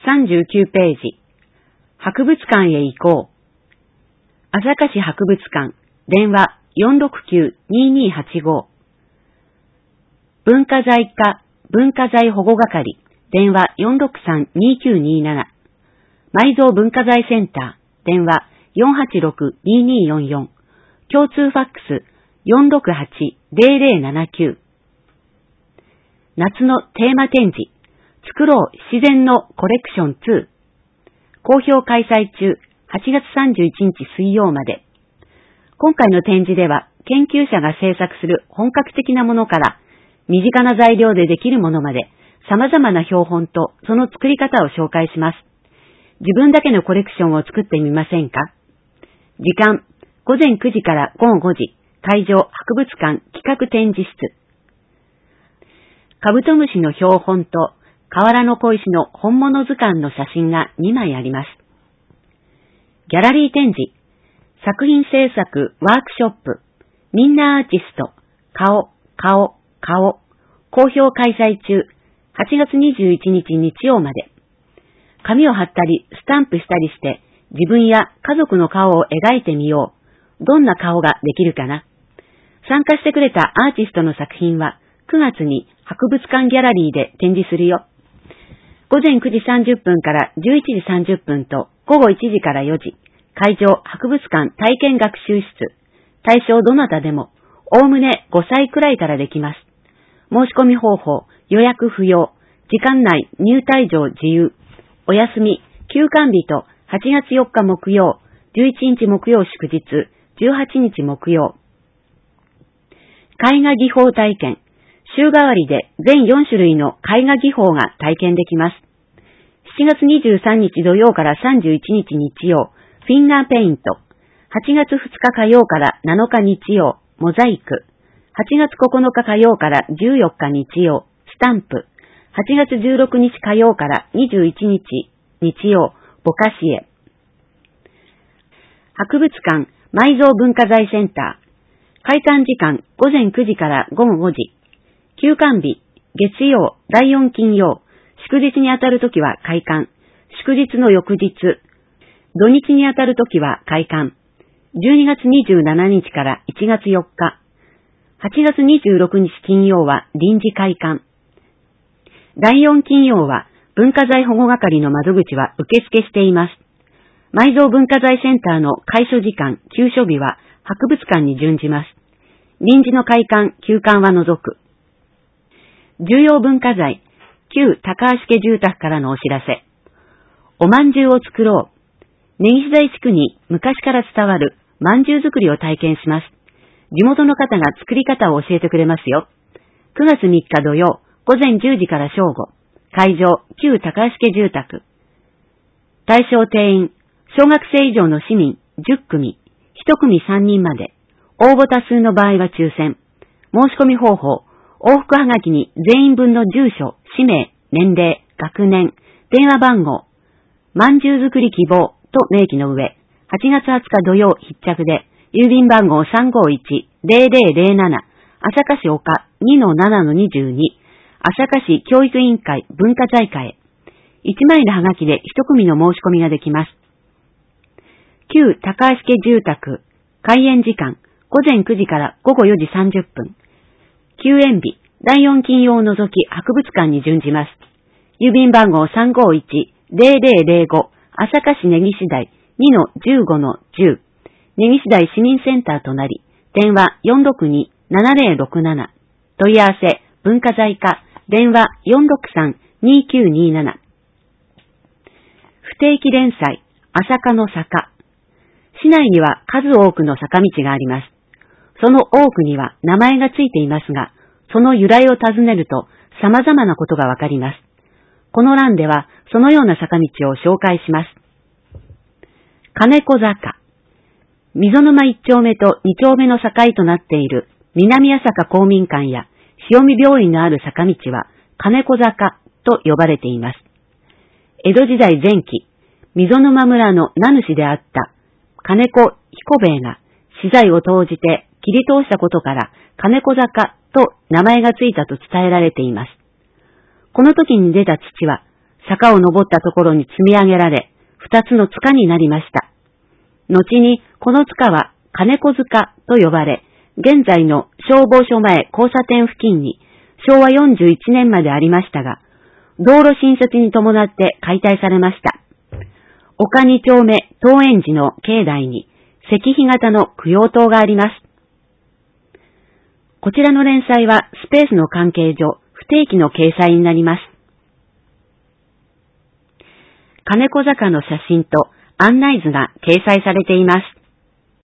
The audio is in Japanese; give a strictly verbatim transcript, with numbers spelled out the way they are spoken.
さんじゅうきゅうページ。博物館へ行こう。朝霞市博物館、電話 よんろくきゅう にーにーはちご。文化財課、文化財保護係、電話 よんろくさん にーきゅうにーなな。埋蔵文化財センター、電話 よんはちろく にーにーよんよん。共通ファックス よんろくはち ぜろぜろななきゅう。夏のテーマ展示、作ろう自然のコレクションに。好評開催中、はちがつさんじゅういちにち水曜まで。今回の展示では、研究者が制作する本格的なものから、身近な材料でできるものまで、様々な標本とその作り方を紹介します。自分だけのコレクションを作ってみませんか？時間、ごぜんくじからごごごじ、会場博物館企画展示室。カブトムシの標本と瓦の小石の本物図鑑の写真がにまいあります。ギャラリー展示、作品制作ワークショップ、みんなアーティスト、顔、顔、顔、好評開催中、はちがつにじゅういちにち日曜まで。紙を貼ったり、スタンプしたりして、自分や家族の顔を描いてみよう。どんな顔ができるかな？参加してくれたアーティストの作品は、くがつに博物館ギャラリーで展示するよ。ごぜんくじさんじゅっぷんからじゅういちじさんじゅっぷんとごごいちじからよじ、会場博物館体験学習室。対象どなたでも、おおむねごさいくらいからできます。申し込み方法、予約不要、時間内入退場自由、お休み、休館日とはちがつよっか木曜、じゅういちにち木曜祝日、じゅうはちにち木曜。絵画技法体験。週替わりで全よんしゅるいの絵画技法が体験できます。しちがつにじゅうさんにち土曜からさんじゅういちにち日曜、フィンガーペイント。はちがつふつか火曜からなのか日曜、モザイク。はちがつここのか火曜からじゅうよっか日曜、スタンプ。はちがつじゅうろくにち火曜からにじゅういちにち日曜、ぼかし絵。博物館埋蔵文化財センター。開館時間ごぜんくじからごごごじ。休館日、月曜、だいよん金曜、祝日にあたるときは開館、祝日の翌日、土日にあたるときは開館、じゅうにがつにじゅうしちにちからいちがつよっか、はちがつにじゅうろくにち金曜は臨時開館、だいよん金曜は文化財保護係の窓口は受付しています。埋蔵文化財センターの開所時間、休所日は博物館に準じます。臨時の開館、休館は除く。重要文化財、旧高橋家住宅からのお知らせ。おまんじゅうを作ろう。根岸台地区に昔から伝わるまんじゅう作りを体験します。地元の方が作り方を教えてくれますよ。くがつみっか土曜、ごぜんじゅうじから正午。会場、旧高橋家住宅。対象定員、小学生以上の市民じゅっくみ、いちくみさんにんまで。応募多数の場合は抽選。申し込み方法、往復はがきに全員分の住所、氏名、年齢、学年、電話番号、まんじゅう作り希望と明記の上、はちがつはつか土曜必着で、郵便番号 さんごいち ぜろぜろぜろなな、朝霞市岡 にのななのにじゅうに、朝霞市教育委員会文化財課へ。いちまいのはがきでいち組の申し込みができます。旧高橋家住宅、開園時間、ごぜんくじからごごよじさんじゅっぷん。休園日、だいよん金曜を除き博物館に準じます。郵便番号 さんごいち ぜろぜろぜろご、朝霞市根岸台 にのじゅうごのじゅう、根岸台市民センターとなり、電話 よんろくに ななぜろろくなな、問い合わせ、文化財課、電話 よんろくさん にきゅうになな。不定期連載、朝霞の坂。市内には数多くの坂道があります。その多くには名前がついていますが、その由来を尋ねると様々なことがわかります。この欄ではそのような坂道を紹介します。金子坂。溝沼一丁目と二丁目の境となっている南朝霞公民館や塩見病院のある坂道は金子坂と呼ばれています。江戸時代前期、溝沼村の名主であった金子彦兵衛が私財を投じて切り通したことから金子坂と名前がついたと伝えられています。この時に出た土は坂を登ったところに積み上げられ、二つの塚になりました。後にこの塚は金子塚と呼ばれ、現在の消防署前交差点付近にしょうわよんじゅういちねんまでありましたが、道路新設に伴って解体されました。岡に丁目東園寺の境内に石碑型の供養塔があります。こちらの連載はスペースの関係上不定期の掲載になります。金子坂の写真と案内図が掲載されています。